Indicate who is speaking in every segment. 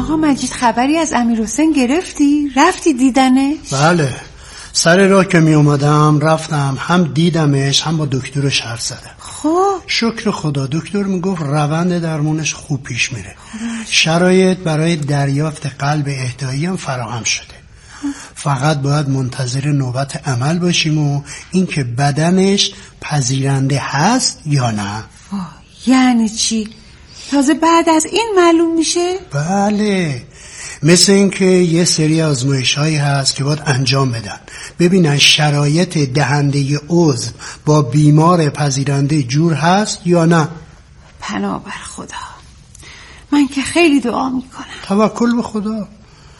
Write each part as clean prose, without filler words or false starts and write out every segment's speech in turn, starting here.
Speaker 1: آقا مجید خبری از امیرحسین گرفتی؟ رفتی دیدنش؟
Speaker 2: بله، سر راه که می اومدم رفتم، هم دیدمش هم با دکترش حرف زدم.
Speaker 1: خب
Speaker 2: شکر خدا، دکتر میگفت روند درمونش خوب پیش میره. شرایط برای دریافت قلب اهدایی هم فراهم شده. فقط باید منتظر نوبت عمل باشیم و اینکه بدنش پذیرنده هست یا نه.
Speaker 1: یعنی چی؟ تازه بعد از این معلوم میشه؟
Speaker 2: بله، مثل اینکه یه سری آزمایش‌هایی هست که باید انجام بدن، ببینن شرایط دهنده عضو با بیمار پذیرنده جور هست یا نه.
Speaker 1: پناه بر خدا، من که خیلی دعا میکنم.
Speaker 2: توکل به خدا.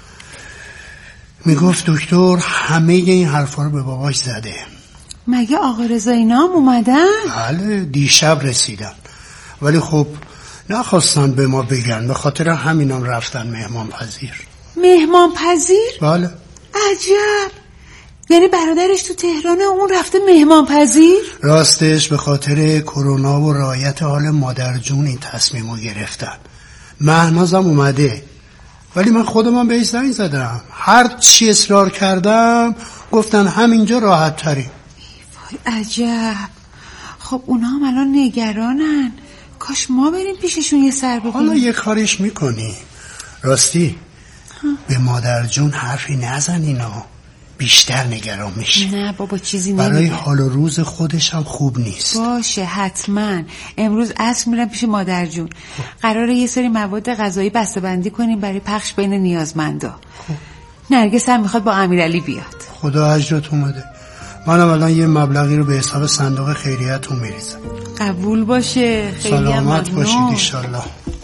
Speaker 2: میگفت دکتر همه این حرفا رو به باباش زده.
Speaker 1: مگه آقا رضا اینا هم اومدن؟
Speaker 2: بله، دیشب رسیدن، ولی خب نخواستن به ما بگن، به خاطر همینم رفتن مهمان پذیر.
Speaker 1: مهمان پذیر؟
Speaker 2: بله.
Speaker 1: عجب، یعنی برادرش تو تهران، اون رفته مهمان پذیر؟
Speaker 2: راستش به خاطر کرونا و رعایت حال مادر جون این تصمیمو گرفتن. مهنازم اومده، ولی من خودم بهش زنگ زدم، هر چی اصرار کردم گفتن همینجا راحت تری.
Speaker 1: وای عجب. خب اونا هم الان نگرانن، کاش ما بریم پیششون یه سر بکنیم.
Speaker 2: حالا یه کارش میکنی. راستی به مادر جون حرفی نزن، اینا بیشتر نگران میشه.
Speaker 1: نه بابا چیزی نمیگه،
Speaker 2: برای حال و روز خودش هم خوب نیست.
Speaker 1: باشه حتما. امروز عصر میرم پیش مادر جون، قراره یه سری مواد غذایی بسته‌بندی کنیم برای پخش بین نیازمندا. نرگس هم میخواد با امیرعلی بیاد.
Speaker 2: خدا اجرت اومده. منم الان یه مبلغی رو به حساب صندوق خیریتون میریزم.
Speaker 1: قبول باشه، خیلی
Speaker 2: سلامت باشید انشالله.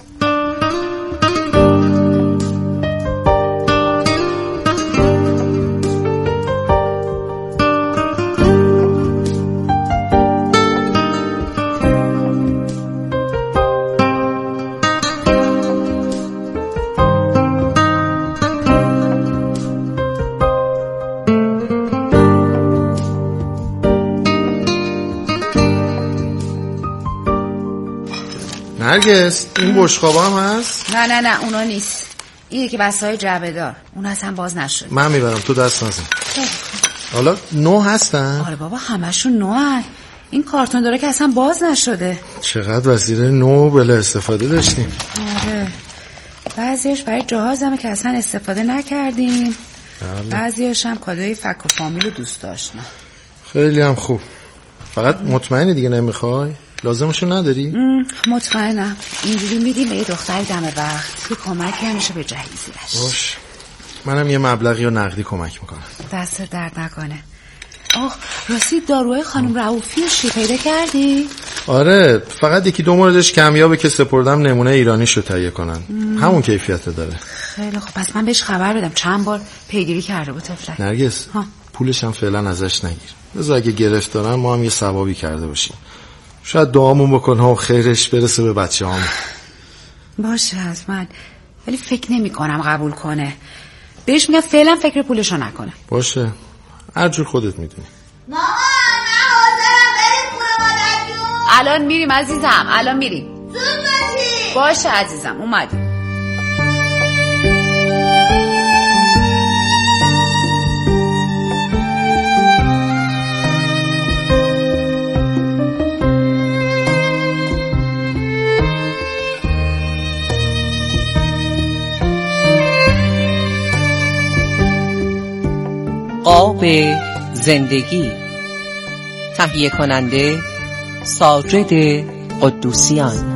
Speaker 3: نرگس، این بشقابا هم هست؟
Speaker 4: نه اونا نیست. این یکی بسای جعبه دار، اون اصلا باز نشد.
Speaker 3: من میبرم، تو دست نزن. حالا نو هستن؟
Speaker 4: آره بابا همشون نوان. این کارتون داره که اصلا باز نشده.
Speaker 3: چقدر وسیله نو بلا استفاده داشتیم.
Speaker 4: آره، بعضیش برای جهازمه که اصلا استفاده نکردیم. بعضیش هم کادوی فک و فامیل و دوست داشتن.
Speaker 3: خیلی هم خوب. فقط مطمئنی دیگه نمیخوای؟ لازمشو نداری؟
Speaker 4: مطمئنم. اینجوری میدیم به یه دختری دم وقت که کمکی همیشه به جهیزیرش.
Speaker 3: باش، منم یه مبلغی رو نقدی کمک میکنم.
Speaker 4: دست درد نکنه. راستی داروهای خانم رؤوفی رو پیدا کردی؟
Speaker 3: آره، فقط یکی دو موردش کمیابه که سپردم نمونه ایرانیشو تهیه کنن. همون کیفیت داره.
Speaker 4: خیلی خوب، پس من بهش خبر بدم. چند بار پیگیری کرده بود طفلک.
Speaker 3: نرگس، پولش هم فعلا ازش نگیر. بذار اگه گرفت دارن ما هم یه ثوابی کرده باشیم. شاید دعامون بکنه و خیرش برسه به بچه هم.
Speaker 4: باشه حتما، ولی فکر نمی کنم قبول کنه. بهش میگم فعلا فکر پولشو نکنه.
Speaker 3: باشه، هر جور خودت میدونی.
Speaker 5: مامان من حاضرم بریم خونه مادر جون.
Speaker 4: الان میریم عزیزم، الان میریم.
Speaker 5: زود باشی.
Speaker 4: باشه عزیزم، اومدیم.
Speaker 6: قاب زندگی، تهیه کننده ساجد قدوسیان.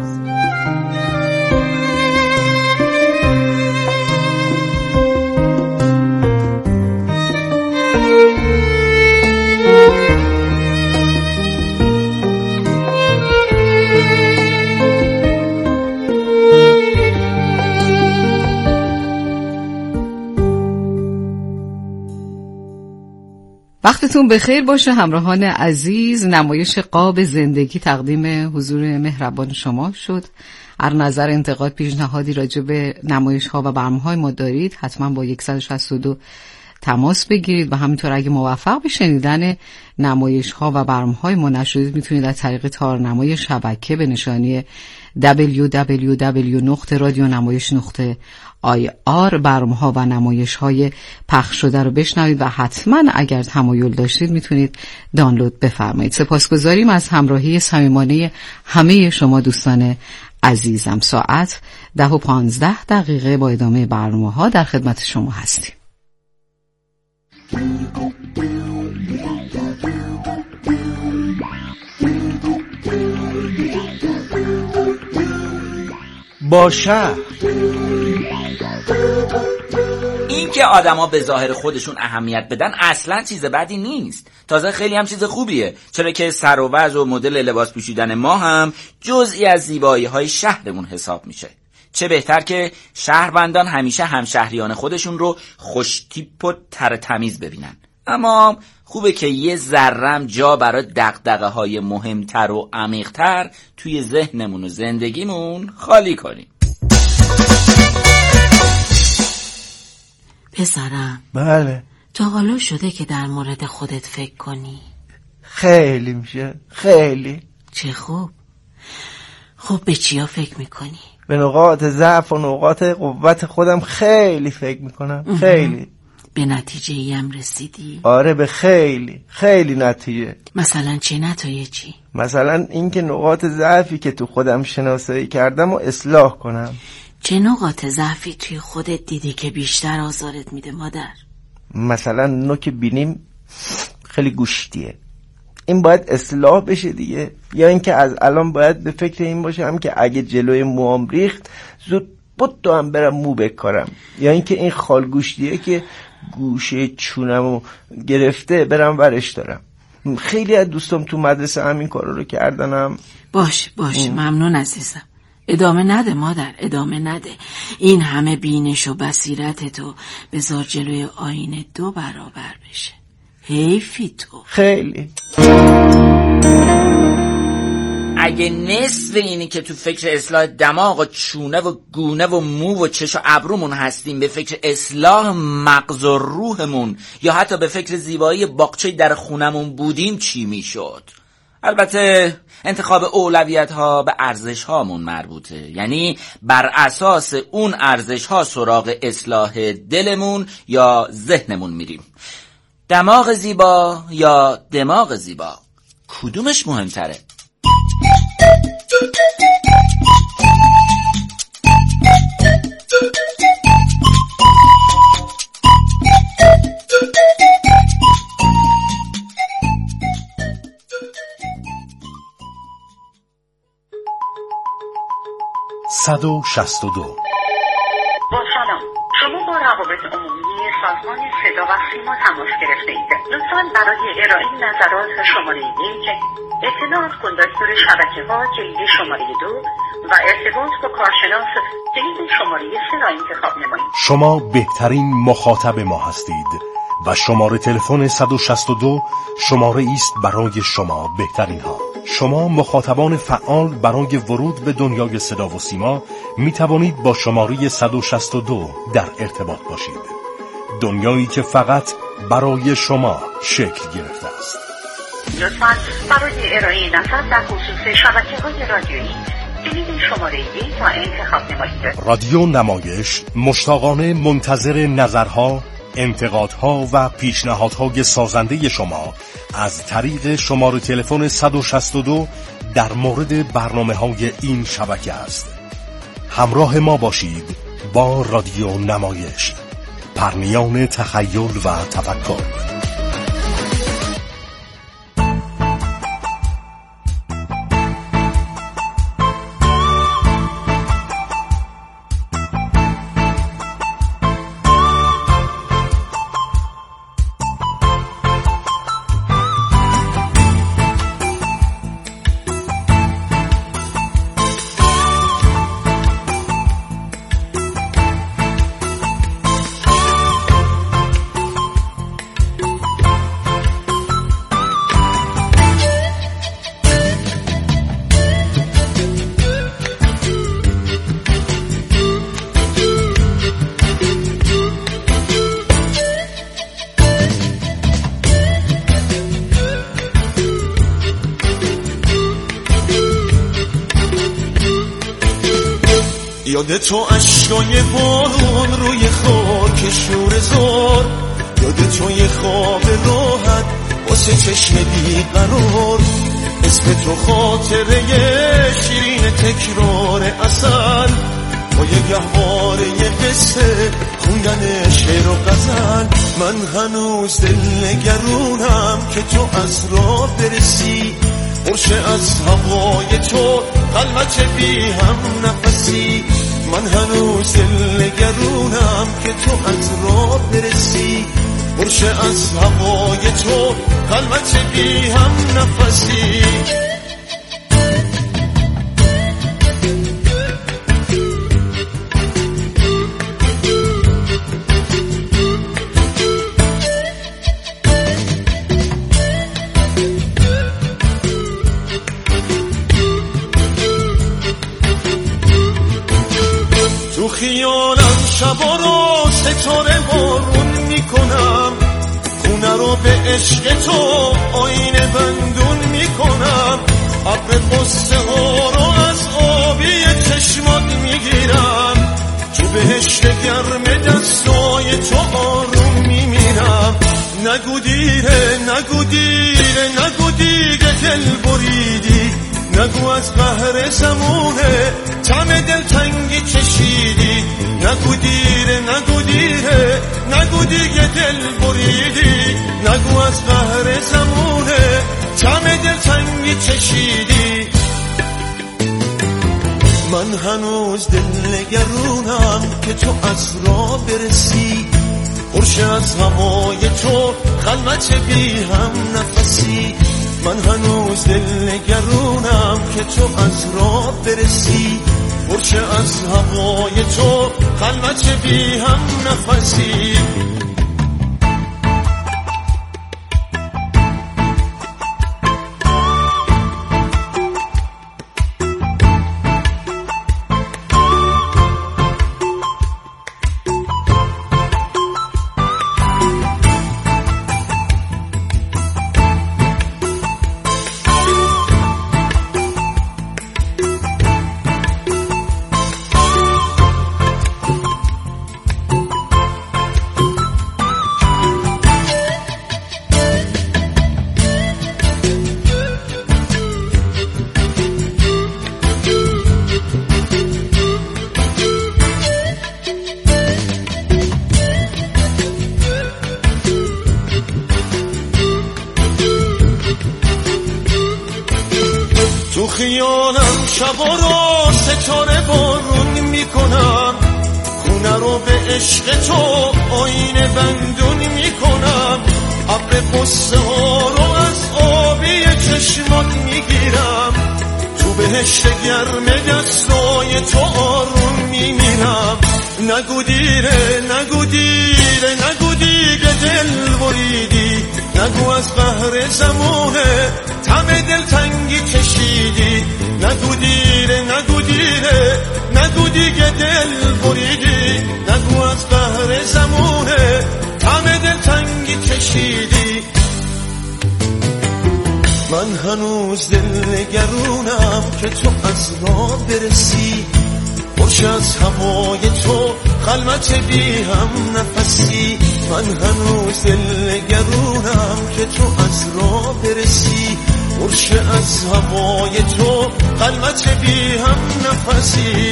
Speaker 7: وقتتون بخیر باشه همراهان عزیز. نمایش قاب زندگی تقدیم حضور مهربان شما شد. هر نظر، انتقاد، پیشنهادی راجع به نمایش ها و برنامه های ما دارید حتما با 162 تماس بگیرید و همینطور اگه موفق به شنیدن نمایش‌ها و برنامه‌های ما نشدید میتونید از طریق تارنمای شبکه به نشانی www.radionamayish.ir برنامه‌ها و نمایش‌های پخش شده رو بشنوید و حتما اگر تمایل داشتید میتونید دانلود بفرمایید. سپاسگزاریم از همراهی صمیمانه همه شما دوستان عزیزم. ساعت 10:15 با ادامه برنامه‌ها در خدمت شما هستیم.
Speaker 8: با شهر
Speaker 9: این که آدما به ظاهر خودشون اهمیت بدن اصلا چیز بدی نیست، تازه خیلی هم چیز خوبیه، چرا که سر و وضع و مدل لباس پوشیدن ما هم جزئی از زیبایی‌های شهرمون حساب میشه. چه بهتر که شهروندان همیشه همشهریان خودشون رو خوشتیپ و ترتمیز ببینن. اما خوبه که یه ذرم جا برای دغدغه‌های مهمتر و عمیق‌تر توی ذهنمون و زندگیمون خالی کنیم.
Speaker 10: پسرم.
Speaker 8: بله.
Speaker 10: تا حالا شده که در مورد خودت فکر کنی؟
Speaker 8: خیلی میشه، خیلی.
Speaker 10: چه خوب. خب به چیا فکر میکنی؟
Speaker 8: به نقاط ضعف و نقاط قوت خودم خیلی فکر میکنم. خیلی.
Speaker 10: به نتیجه هم رسیدی؟
Speaker 8: آره به خیلی نتیجه.
Speaker 10: مثلا چه نتایجی؟
Speaker 8: مثلا اینکه نقاط ضعفی که تو خودم شناسایی کردم و اصلاح کنم.
Speaker 10: چه نقاط ضعفی توی خودت دیدی که بیشتر آزارت میده مادر؟
Speaker 8: مثلا نوک بینیم خیلی گوشتیه، این باید اصلاح بشه دیگه. یا اینکه از الان باید به فکر این باشم که اگه جلوی موام ریخت زود بود هم برم مو بکارم. یا اینکه این خال گوشتیه که گوشه چونمو گرفته برم ورش دارم. خیلی از دوستام تو مدرسه همین کارا رو کردنم.
Speaker 10: باش ممنون عزیزم. ادامه نده مادر، ادامه نده. این همه بینش و بصیرت تو بذار جلوی آینه 2 برابر بشه. حیفی تو.
Speaker 8: خیلی.
Speaker 9: اگه نصف اینی که تو فکر اصلاح دماغ و چونه و گونه و مو و چش و ابرومون هستیم به فکر اصلاح مغز و روحمون یا حتی به فکر زیبایی باغچه در خونمون بودیم چی میشد؟ البته انتخاب اولویت ها به ارزش هامون مربوطه، یعنی بر اساس اون ارزش ها سراغ اصلاح دلمون یا ذهنمون میریم. دماغ زیبا یا دماغ زیبا، کدومش مهمتره؟
Speaker 11: با سلام، شما با روابط عمومی سازمان صدا و سیما تماس گرفته اید. لطفاً برای ارائه نظرات شماره 1 اطلاعات کندکتور شبکه‌ها کلید شماره 2 و ارتباط با کارشناس کلید شماره 3 را انتخاب نمایید.
Speaker 12: شما بهترین مخاطب ما هستید و شماره تلفن 162 شماره است برای شما بهترین ها. شما مخاطبان فعال برای ورود به دنیای صدا و سیما می توانید با شماره 162 در ارتباط باشید. دنیایی که فقط برای شما شکل گرفته است.
Speaker 11: لطفاً برای ارائه نظر در خصوص شبکه‌های رادیویی کلید شماره 1 را انتخاب نمایید.
Speaker 12: رادیو نمایش مشتاقانه منتظر نظرها، انتقادها و پیشنهادهای سازنده شما از طریق شماره تلفن 162 در مورد برنامه‌های این شبکه است. همراه ما باشید با رادیو نمایش، پرنیان تخیل و تفکر.
Speaker 13: یاد تو اشکای بارون روی خاک شور زار، یاد تو یه خواب راحت واسه چشم بیقرار، اسم تو خاطره شیرین تکرار اصل، با یه گهواره یه قصه خوندن شعر و غزل. من هنوز دل نگرونم که تو از راه برسی، برشه از هوای تو قلبت بی هم نفسی. من هنوز دل نگرونم که تو از راه برسی، برشه از هوای تو قلبت بی هم نفسی. تو خیالم شبا رو ستاره بارون میکنم، خونه رو به عشق تو آینه بندون میکنم، ابر قصه ها رو از آبی چشمات میگیرم، تو بهشت گرم دستای تو آروم میمیرم. نگو دیره نگو دیره نگو دیگه دل بریدی، نگو از قهر زمونه تم دل تنگی چشیدی، نگو دیره نگو دیره نگو دیگه دل بریدی، نگو از قهر زمونه تم دل تنگی چشیدی. من هنوز دل نگرونم که تو از راه برسی، برشه از هوای تو خلوت بی هم نفسی. من هنوز دل نگرونم که تو از راه برسی، برشه از هوای تو خلوت بی هم نفسی. تو خیالم شبا رو ستاره بارون میکنم، خونه رو به عشق تو آینه بندون میکنم، ابر قصه ها رو از آبی چشمات میگیرم، تو بهشت گرم دستای تو آروم میمیرم. نگو دیره نگو دیره نگو دیگه دل بریدی، نگو از قهر زمونه تم دل تنگی کشیدی، نگو دیره نگو دیره نگو دیگه دل بریدی، نگو از قهر زمونه تم دل تنگی کشیدی. من هنوز دل نگرونم که تو از راه برسی، برشه از هوای تو خلوت بی هم نفسی. من هنوز دل نگرونم که تو از راه برسی، برشه از هوای تو خلوت بی هم نفسی.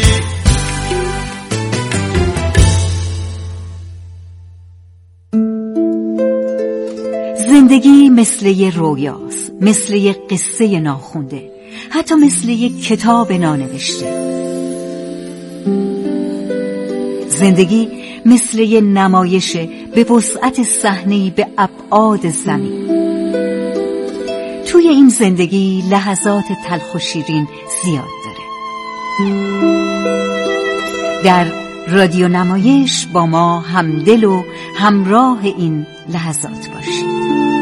Speaker 14: زندگی مثل یه رویاست، مثل یه قصه ناخونده، حتی مثل یه کتاب نانوشته. زندگی مثل یه نمایش به وسعت صحنه‌ای به ابعاد زمین. توی این زندگی لحظات تلخ و شیرین زیاد داره. در رادیو نمایش با ما همدل و همراه این لحظات باشید.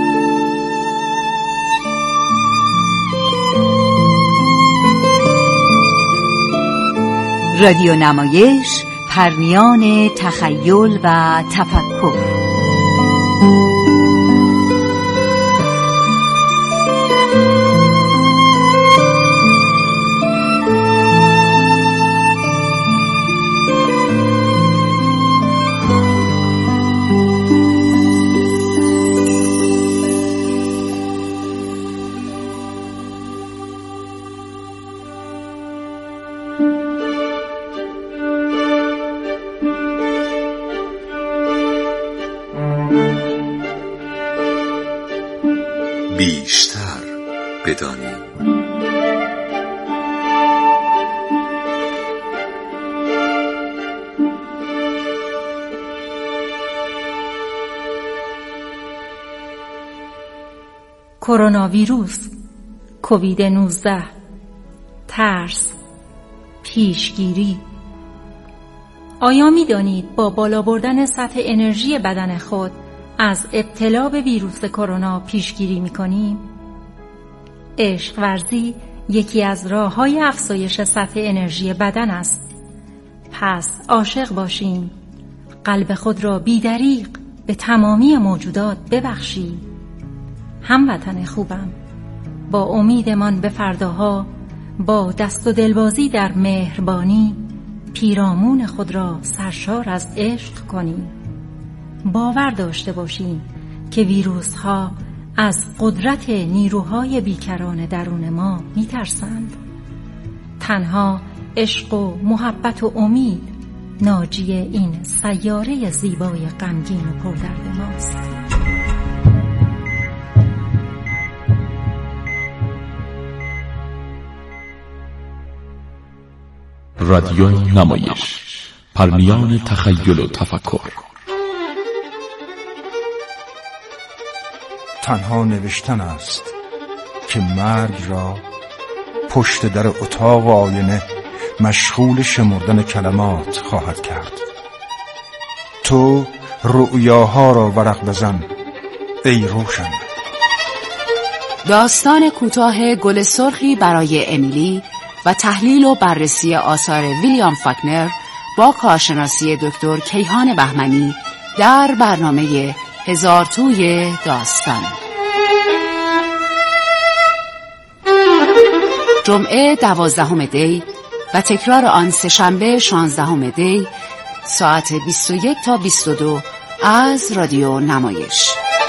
Speaker 14: رادیو نمایش، پرمیان تخیل و تفکر.
Speaker 15: بدانید.
Speaker 16: کرونا ویروس، کووید 19، ترس، پیشگیری. آیا می دانید با بالا بردن سطح انرژی بدن خود از ابتلا به ویروس کرونا پیشگیری می کنیم؟ عشق ورزی یکی از راه‌های افزایش سطح انرژی بدن است. پس عاشق باشیم، قلب خود را بی‌دریغ به تمامی موجودات ببخشید. هموطن خوبم، با امیدمان به فرداها، با دست و دلبازی در مهربانی پیرامون خود را سرشار از عشق کنیم. باور داشته باشیم که ویروس ها از قدرت نیروهای بیکران درون ما میترسند. تنها عشق و محبت و امید ناجی این سیاره زیبای غمگین و پردرد ماست.
Speaker 17: رادیو نمایش، پرمیان تخیل و تفکر.
Speaker 18: تنها نوشتن است که مرگ را پشت در اتاق آینه مشغول شمردن کلمات خواهد کرد. تو رؤیاها را ورق بزن ای روشن.
Speaker 19: داستان کوتاه گل سرخی برای امیلی و تحلیل و بررسی آثار ویلیام فاکنر با کارشناسی دکتر کیهان بهمنی در برنامه هزار توی داستان. جمعه 12 دی و تکرار آن سه‌شنبه 16 دی ساعت 21 تا 22 از رادیو نمایش.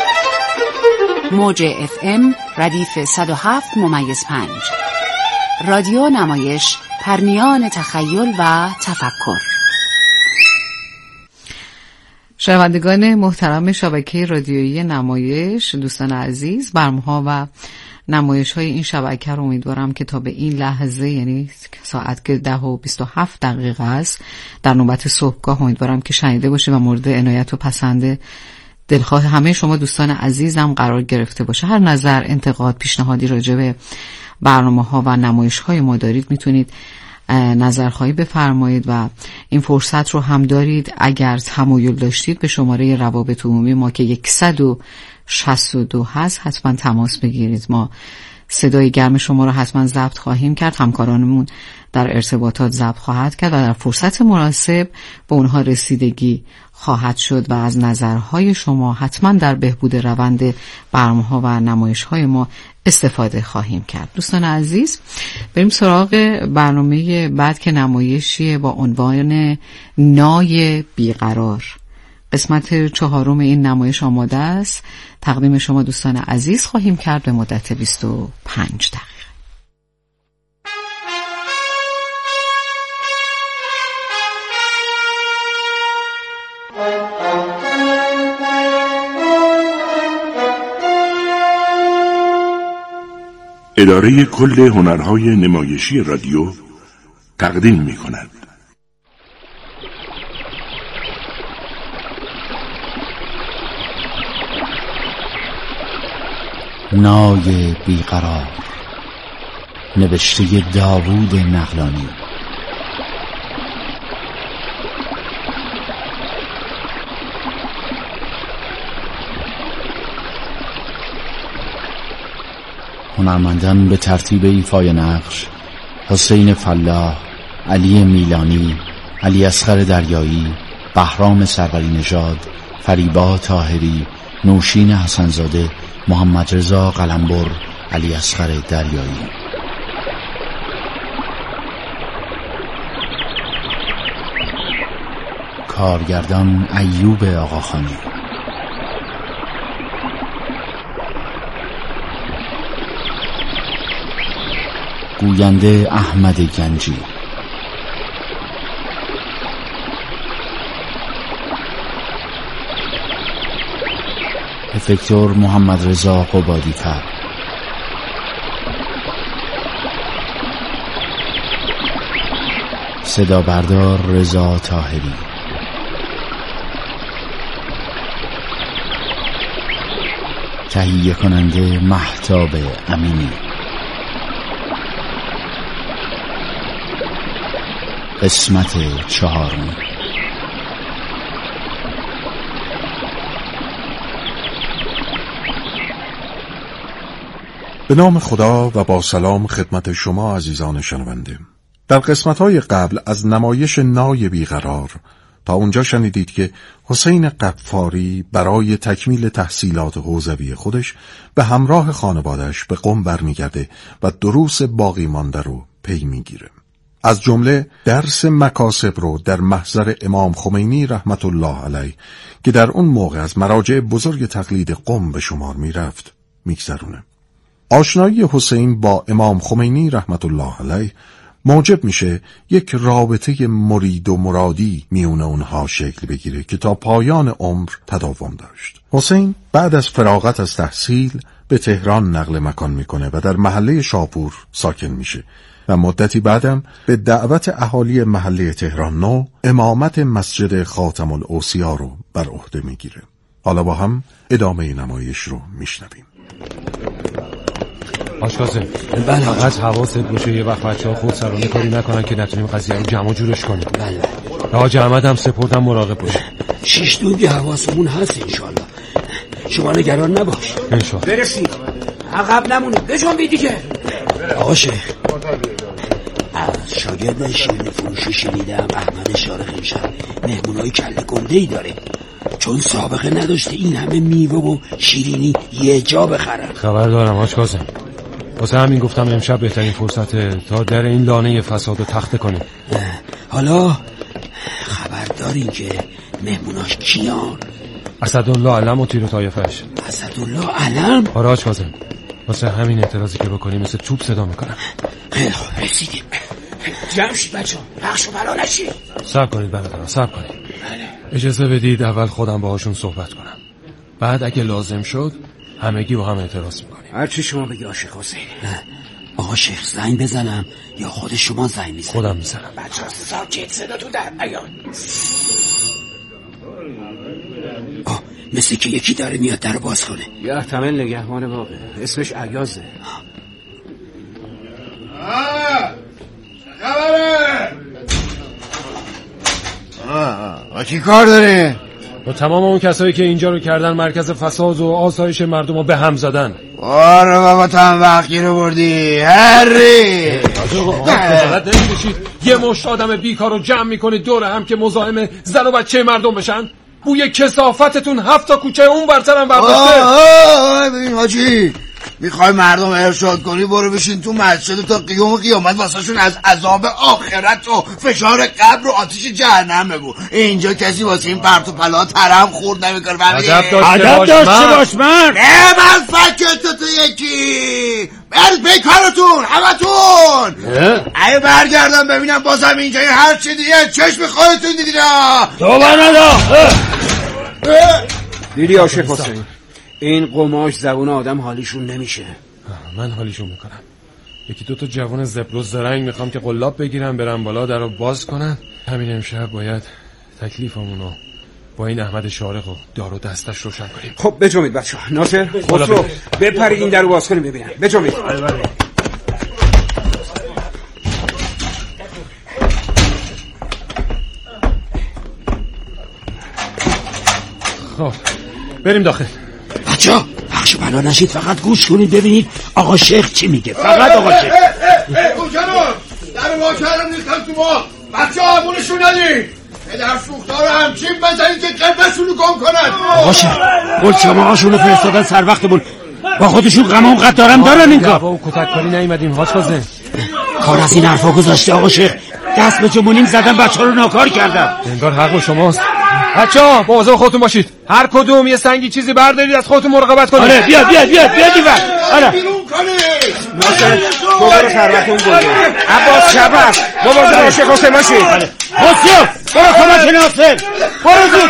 Speaker 19: موج FM ردیف 107.5. رادیو نمایش، پرمیان تخیل و تفکر.
Speaker 7: شنوندگان محترم شبکه رادیویی نمایش، دوستان عزیز، برنامه‌ها و نمایش‌های این شبکه رو امیدوارم که تا به این لحظه، یعنی ساعت که 10:27 است در نوبت صبحگاه، امیدوارم که شنیده باشه و مورد عنایت و پسند دلخواه همه شما دوستان عزیزم قرار گرفته باشه. هر نظر، انتقاد، پیشنهادی راجع به برنامه‌ها و نمایش‌های ما دارید میتونید نظرخواهی بفرمایید و این فرصت رو هم دارید اگر تمایل داشتید به شماره روابط عمومی ما که 162 هست حتما تماس بگیرید. ما صدای گرم شما رو حتما ضبط خواهیم کرد، همکارانمون در ارتباطات ضبط خواهد کرد و در فرصت مناسب به اونها رسیدگی خواهد شد و از نظرهای شما حتما در بهبود روند برنامه‌ها و نمایش‌های ما استفاده خواهیم کرد. دوستان عزیز، بریم سراغ برنامه بعد که نمایشی با عنوان نای بیقرار. قسمت 4 این نمایش آماده است. تقدیم شما دوستان عزیز خواهیم کرد به مدت 25 دقیقه.
Speaker 20: اداره کل هنرهای نمایشی رادیو تقدیم می کند.
Speaker 21: نای بیقرار، نوشته داوود نقلانی. هنرمندان به ترتیب ایفای نقش: حسین فلاح، علی میلانی، علی اصغر دریایی، بهرام سروری نژاد، فریبا طاهری، نوشین حسنزاده، محمد رضا قلمبر، علی اصغر دریایی. کارگردان ایوب آقاخانی. گوینده احمد گنجی. افکتور محمد رضا قبادی‌فر. صدا بردار رضا طاهری، تهیه کننده مهتاب امینی. قسمت 4.
Speaker 12: به نام خدا و با سلام خدمت شما عزیزان شنونده. در قسمت‌های قبل از نمایش نای بیقرار تا اونجا شنیدید که حسین قفاری برای تکمیل تحصیلات حوزوی خودش به همراه خانواده‌اش به قم برمیگرده و دروس باقی مانده رو پی میگیره. از جمله درس مکاسب رو در محضر امام خمینی رحمت الله علیه که در اون موقع از مراجع بزرگ تقلید قم به شمار میرفت میگذرونه. آشنایی حسین با امام خمینی رحمت الله علیه موجب میشه یک رابطه مرید و مرادی میون اونها شکل بگیره که تا پایان عمر تداوم داشت. حسین بعد از فراغت از تحصیل به تهران نقل مکان میکنه و در محله شاپور ساکن میشه و مدتی بعدم به دعوت اهالی محله تهران نو امامت مسجد خاتم الاوصیا رو بر عهده میگیره. حالا با هم ادامه نمایش رو میشنویم.
Speaker 15: آشکازه بله فقط حواست باشه یه وقت بچه‌ها خود سرانه کاری نکنن که نتونیم قضیه رو جمع و جورش کنیم.
Speaker 22: بله
Speaker 15: حاج احمد هم سپردم مراقب باشه.
Speaker 22: 6 دوگی حواسمون هست انشالله. شما نگران نباش.
Speaker 15: انشالله.
Speaker 22: برسید عقب نمونید بجنبید دیگه. آقا شیخ از شاگرد شیرینی فروشی شنیدم احمد شارخ امشب مهمونای کله گنده‌ای داره، چون سابقه نداشته این همه میوه و شیرینی یه جا بخرن.
Speaker 15: خبر دارم آشکازه، واسه همین گفتم امشب بهترین فرصته تا در این لانه فساد رو تخته کنیم.
Speaker 22: حالا خبر دارین که مهموناش کیان؟
Speaker 15: اسدالله علم و تیر و طایفش.
Speaker 22: اسدالله علم؟
Speaker 15: آره آشکازه، واسه همین اعتراضی که بکنیم مثل توپ صدا میکنم.
Speaker 22: خیلی خوب رسیدیم. جمع شید بچه ها، پخش و بلا نشید.
Speaker 15: صبر کنید برادران صبر کنید. اجازه بدید اول خودم باهاشون صحبت کنم، بعد اگه لازم شد همگی با هم اعتراض میکنیم.
Speaker 22: هر چی شما بگی آشق حسین. آقا شیخ زنگ بزنم یا خود شما زنگ میزنم؟
Speaker 15: خودم میزنم.
Speaker 22: بچه ها ساکت، صداتون در نیاد. مثل که یکی داره میاد در باز کنه.
Speaker 23: یه احتمال نگهبان باقه، اسمش عیازه.
Speaker 22: چه خبره؟ چی کار داره؟
Speaker 15: با تمام اون کسایی که اینجا رو کردن مرکز فساد و آسایش مردم رو به هم زدن.
Speaker 22: آره بابا تو هم وقتی رو بردی هری.
Speaker 15: یه مشت آدم بیکار رو جمع میکنید دور هم که مزاحم زن و بچه مردم بشن. بوی کثافتتون 7 تا کوچه اون برتر هم برداشته.
Speaker 22: ببین حاجی، میخوای مردم ارشاد کنی برو بشین تو مسجد تا قیامت واسهشون از عذاب آخرت و فشار قبر و آتش جهنم بگو. اینجا کسی واسه این پرت و پلا ترم خورد نمیکنه.
Speaker 15: ادب داشته باش مرد.
Speaker 22: نه من فکر تو یکی برد بیکارتون همتون. اگه برگردم ببینم بازم اینجا هر چی دیگه چشم خودتون دیدین.
Speaker 23: تو بندا دیدی عاشق حسین، این قماش زبون آدم حالیشون نمیشه.
Speaker 15: من حالیشون میکنم. یکی 2 تا جوان زبر و زرنگ میخوام که قلاب بگیرم برم بالا در رو باز کنن. همین امشب باید تکلیفمونو با این احمد شارق و دار و دستش روشن کنیم.
Speaker 23: خب بجنبید بچه ها. ناصر خسرو بپرید این در رو باز کنیم ببینم. بجنبید.
Speaker 15: خب بریم داخل.
Speaker 22: بچه ها بخش بلا نشید، فقط گوش کنید ببینید آقا شیخ چی میگه. فقط آقا شیخ. کجانون در واقع هم نیستن تو ما. بچه ها همونشون ندید. پدر سوختار همچین بزنید که قلبشون رو گم کنن. آقا شیخ گلچمه هاشون رو فرستادن سر وقتمون، با خودشون غم و قدارم دارن این کار.
Speaker 15: با کتک کاری نیومدیم حاج.
Speaker 22: کار از این حرفا گذاشته آقا شیخ. دست به جمونیم زدن بچه ها رو ناکار کردن.
Speaker 15: انگار حق شماست. بچه‌ها مواظب خودتون باشید، هر کدوم یه سنگی چیزی بردارید از خودتون مراقبت کنید.
Speaker 22: آره بیا دیور. آره
Speaker 23: ناصر تو برو سروتون گوید. عباس شبست مواظب عاشق حسین باشید.
Speaker 22: حسین برو کمک ناصر برو زود.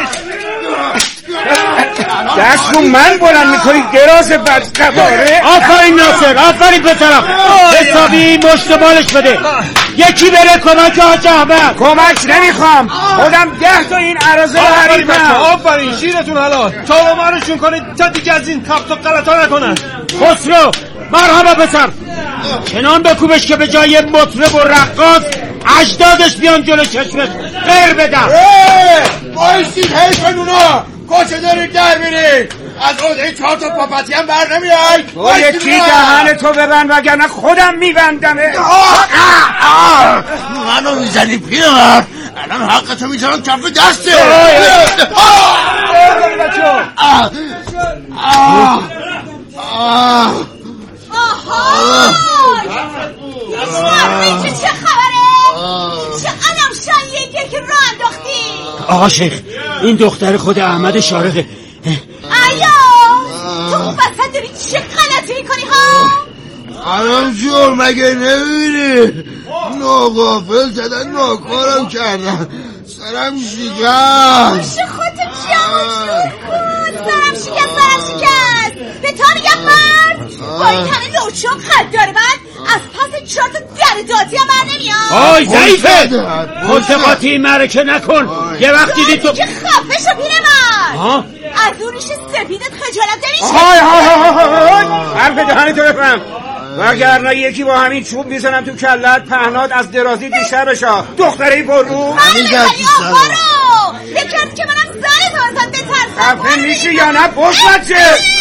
Speaker 23: دست رو من بلند میکنید دراز بدقواره.
Speaker 22: آفرین ناصر، آفرین پسرم. حسابی مشت بالش بده. یکی بره کمک حاج احمد. کمک نمیخوام، خودم 10 تا این عراضه رو حریفم.
Speaker 23: آفرین شیرتون حلال. چاومارشون کنید تا دیگه از این کفت و غلطا نکنن.
Speaker 22: خسرو مرحبا پسر، چنان بکوبش که به جای مطرب و رقاص اجدادش بیان جلو چشمش غیر بدم.
Speaker 23: بایستید حیفن اونا، کجا دارید در میرید؟ از عهده 4 تا پاپتی هم بر نمیای؟
Speaker 22: تو یکی دهن تو ببند وگرنه خودم میبندمه.
Speaker 23: منو میزنی پیرمرد، الان حقتو میذارم کف دسته.
Speaker 5: چه خبره؟ چه علم شایعه که راه انداختی؟
Speaker 22: آقا شیخ، این دختر خود احمد شارقه.
Speaker 5: آیا تو وسط داری چه غلطی میکنی ها؟
Speaker 23: الان جور مگه نمیبینی؟ ناغافل زدن ناکارم کردن، سرم شکست.
Speaker 5: خودت جمع جور کن. سرم شکست. به تو میگم مرد، با این همه نوچه و قدار من از پس 4 تا در داتی هم بر نمیاد.
Speaker 22: آی ضعیفه، خودتقاطی معرکه نکن. یه وقت دیدی تو
Speaker 5: که خفه شو پیرمرد. از اون ریش سپیدت خجالت نمیشه؟
Speaker 22: حرف دهنتو بفهم، وگرنه یکی با همین چوب میزنم تو کلت، پهنات از درازی بیشتر بشه. دختری برو
Speaker 5: همین خیلی آقا رو بکرد که منم زنت آزاد بترسم.
Speaker 22: خفه میشی یا نه بوش بچه؟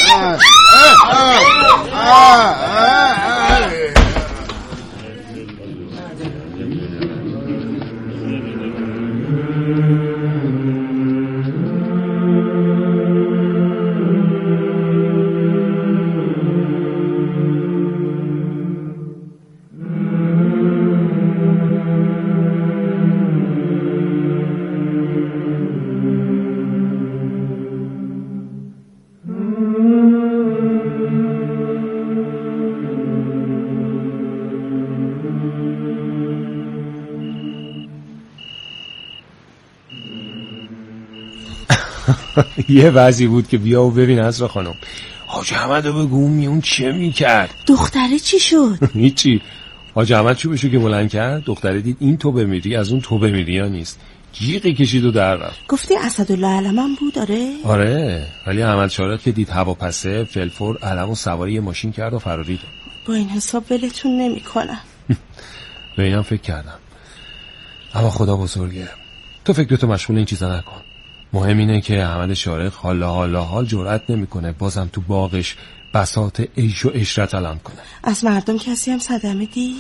Speaker 15: یه وضعی بود که بیا و ببین عزرا خانم. حاج احمد رو بگو اون چه میکرد؟
Speaker 10: دختره چی شد؟
Speaker 15: هیچی. حاج احمد چی بشو که بلند کرد؟ دختره دید این تو بمیری از اون تو بمیری یا نیست، جیغی کشید و در رفت.
Speaker 10: گفتی اسدالله علمم بود؟
Speaker 15: آره، ولی احمد شارق که دید هواپسه فلفور علمو سواری ماشین کرد و فرارید.
Speaker 10: با این حساب ولتون نمیکنم.
Speaker 15: به اینم فکر کردم، اما خدا بزرگه. تو فکرتو مشغول این چیزا نکن. مهم اینه که احمد شارق حال جرأت نمیکنه بازم تو باغش بساط عیش و عشرت علم کنه.
Speaker 10: از مردم کسی هم صدمه دید؟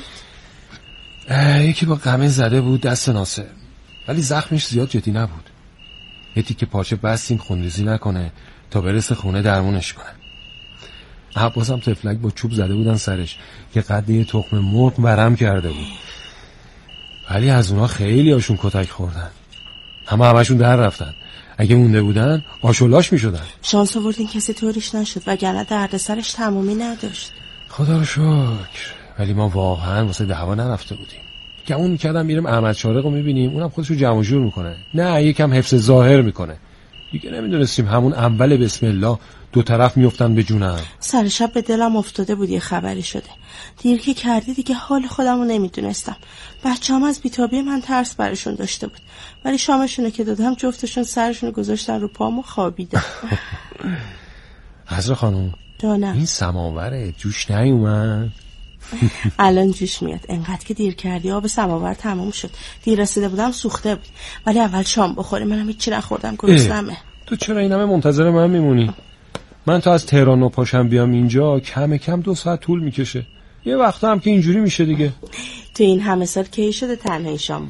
Speaker 15: یکی با قمه زده بود دست ناصر، ولی زخمش زیاد جدی نبود. یه تیکه پارچه بستیم خونریزی نکنه تا برسه خونه درمونش کنه. عباسم تفلک با چوب زده بودن سرش که قد یه تخم مرغ ورم کرده بود، ولی از اونا خیلی هاشون کتک خوردن، همشون در رفتن. اگه مونده بودن آشولاش می شدن.
Speaker 10: شانس آوردین کسی طوریش نشد وگرنه درد سرش تمومی نداشت.
Speaker 15: خدا رو شکر. ولی ما واقعا واسه دعوا نرفته بودیم. گمون میکردم میرم احمد شارق رو میبینیم اونم خودشو جمع جور میکنه، نه یکم حفظ ظاهر میکنه. دیگه نمیدونستیم همون اول بسم الله دو طرف میافتن به جونم.
Speaker 10: سر شب به دلم افتاده بود یه خبری شده. دیر که کردی دیگه حال خودمو نمیدونستم. بچه‌ام از بیتابی من ترس برشون داشته بود، ولی شامشونو که دادم جفتشون سرشونو گذاشتن رو پام و خوابیدن.
Speaker 15: عزرا خانم
Speaker 10: جانم،
Speaker 15: این سماوره جوش نیومد؟
Speaker 10: الان جوش میاد. انقدر که دیر کردی آب سماور تمام شد. دیر رسیده بودم سوخته بود، ولی اول شام بخوری. منم هیچی نخوردم، گرسنمه.
Speaker 15: تو چرا این همه منتظر من میمونی؟ من تا از تهران و پاشم بیام اینجا کم کم 2 ساعت طول میکشه. یه وقتا هم که اینجوری میشه دیگه.
Speaker 10: تو این همه سال کی شده تنهایی شام